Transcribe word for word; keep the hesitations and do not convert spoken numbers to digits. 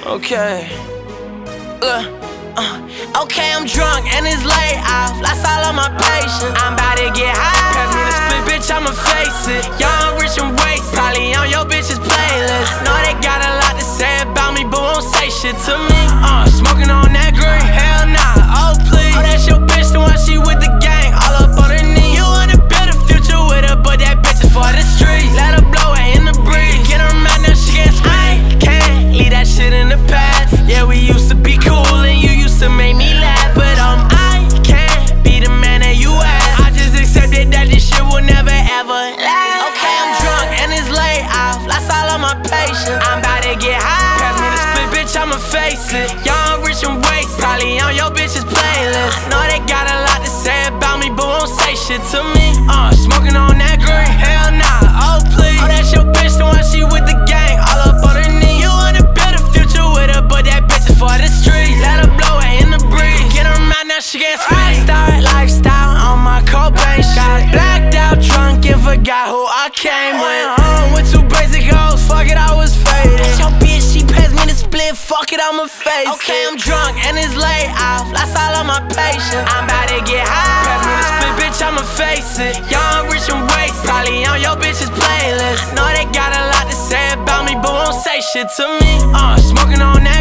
Okay. Look, uh, okay, I'm drunk and it's late. I've lost all of my patience. I'm about to get high. Pass me the split, bitch, I'ma face it. Young, rich, and wasted. Probably on your bitch's playlist. Know they got a lot to say about me, but won't say shit to me. Uh, smoking on that green. Hell nah, oh please. Oh, that's your bitch, the one she with the gang. All up on her knee. You wanna build a future with her, but that bitch is for the streets. Let her blow it in the breeze. Get her mad, now she gets free. I can't leave that shit in the past. Yeah, we used to be cool and you used to make me laugh, but um, I can't be the man that you asked. I just accepted that this shit will never ever last. Okay, I'm drunk and it's late. I've lost all of my patience. I'm about to get high. Pass me the split, bitch, I'ma face it. Young, rich, and wasted. Probably on your bitch's playlist. Know they got a lot to say about me, but won't say shit to me. Uh, smoking on that green. Hell nah, oh please. Oh, that's your bitch, the one she with the gang. All up on her knee. You wanna build a future with her, but that bitch is for the streets. Let her blow it in the breeze. Get her mad, now she can't speak. Start lifestyle on my Cobain shot. Blacked out, drunk, and forgot who I came with. Went home with two basic hoes, fuck it, I was faded. That's your bitch, she passed me the split, fuck it, I'ma face it. Okay, I'm drunk and it's late. I've lost all of my patience. I'm about to get high. Pass me the split, bitch, I'ma face it. Young, rich, and wasted. Probably on your bitch's playlist. Know they got a lot to say about me, but won't say shit to me. Uh, smoking on that